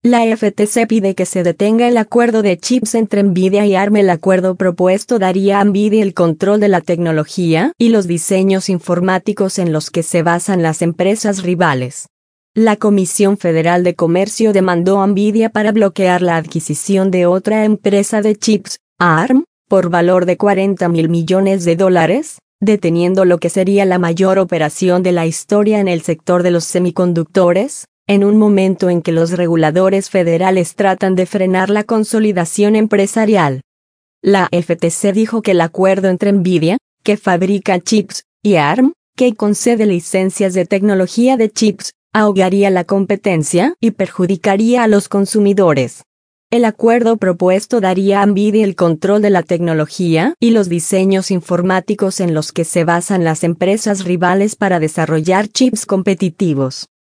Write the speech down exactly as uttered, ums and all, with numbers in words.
La F T C pide que se detenga el acuerdo de chips entre Nvidia y ARM. El acuerdo propuesto daría a Nvidia el control de la tecnología y los diseños informáticos en los que se basan las empresas rivales. La Comisión Federal de Comercio demandó a Nvidia para bloquear la adquisición de otra empresa de chips, ARM, por valor de cuarenta mil millones de dólares, deteniendo lo que sería la mayor operación de la historia en el sector de los semiconductores, en un momento en que los reguladores federales tratan de frenar la consolidación empresarial. La F T C dijo que el acuerdo entre Nvidia, que fabrica chips, y ARM, que concede licencias de tecnología de chips, ahogaría la competencia y perjudicaría a los consumidores. El acuerdo propuesto daría a Nvidia el control de la tecnología y los diseños informáticos en los que se basan las empresas rivales para desarrollar chips competitivos.